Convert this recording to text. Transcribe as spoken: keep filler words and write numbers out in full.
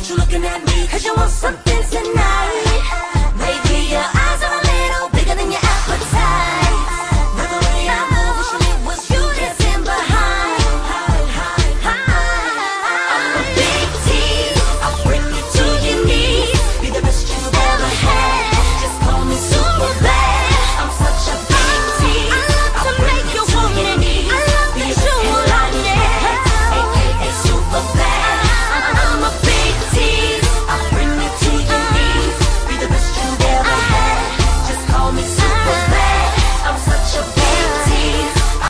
you looking at me? Cause you want something tonight.